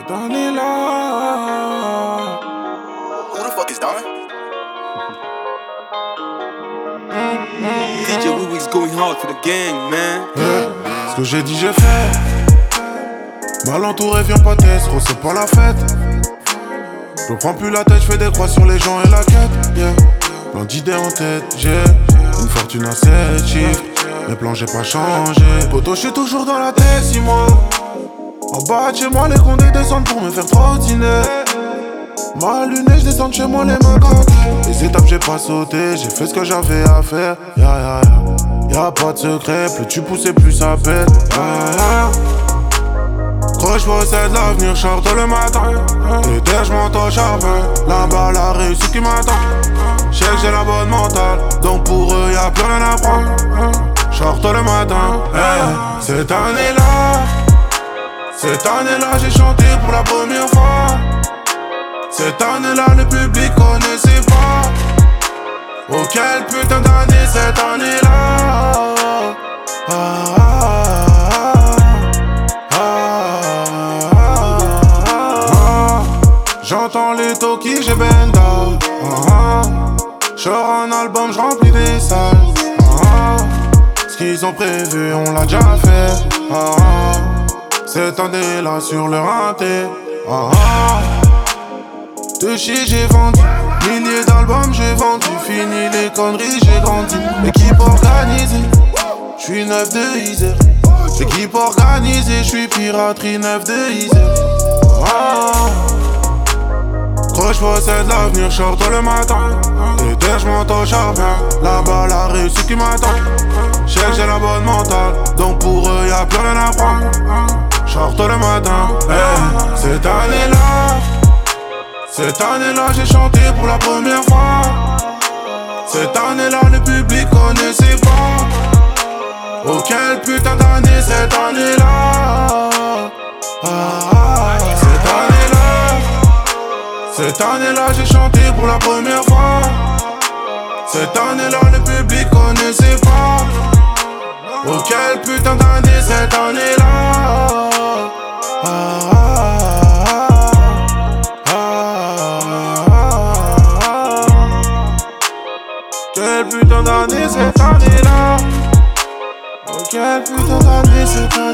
Danila. Who the fuck is Don? DJ Wee-Wee's going hard for the gang, man. Ce que j'ai dit, j'ai fait. Mal entouré, viens pas t'estre, c'est pas la fête. Je prends plus la tête, je fais des croix sur les gens et la quête. Yeah. Plein d'idées en tête, j'ai une fortune à 7 chiffres. Mes plans, j'ai pas changé. Poto, je suis toujours dans la tête, 6 mois. En bas de chez moi, les condés descendent pour me faire trottiner. Mal luné, je descends de chez moi, les mains gantées. Les étapes, j'ai pas sauté, j'ai fait ce que j'avais à faire. Y'a pas de secret, plus tu pousses, plus ça pète. Gros, j'possède l'avenir, short le matin. L'été, j'monte au charbon. Là-bas, la réussite qui m'attend. J'sais que j'ai la bonne mentale, donc pour eux, y'a plus rien à prendre. Short le matin. Cette année-là, j'ai chanté pour la première fois. Cette année-là, le public connaissait pas. Oh, quelle putain d'année cette année-là. J'entends les talkies, j'ai benda. J'sors un album, j'remplis des salles. Ce qu'ils ont prévu, on l'a déjà fait. Cette année-là sur le rinté. De chier j'ai vendu, milliers d'albums j'ai vendu. Fini les conneries, j'ai grandi. Équipe organisée, j'suis neuf de Isère. Équipe organisée, j'suis piraterie neuf de Isère. Gros, j'possède l'avenir, short le matin. L'été, j'monte au charbon. Là-bas, la réussite qui m'attend. J'sais que j'ai la bonne mentale, donc pour eux, y'a plus rien à prendre. Short le matin. Cette année-là, j'ai chanté pour la première fois. Cette année-là, le public connaissait pas. Oh, quelle putain d'année cette année-là. Cette année-là, j'ai chanté pour la première fois. Cette année-là, le public connaissait pas. Oh, quelle putain d'année cette année-là. Quelle putain d'année cette année-là. Oh, quelle putain d'année cette année-là.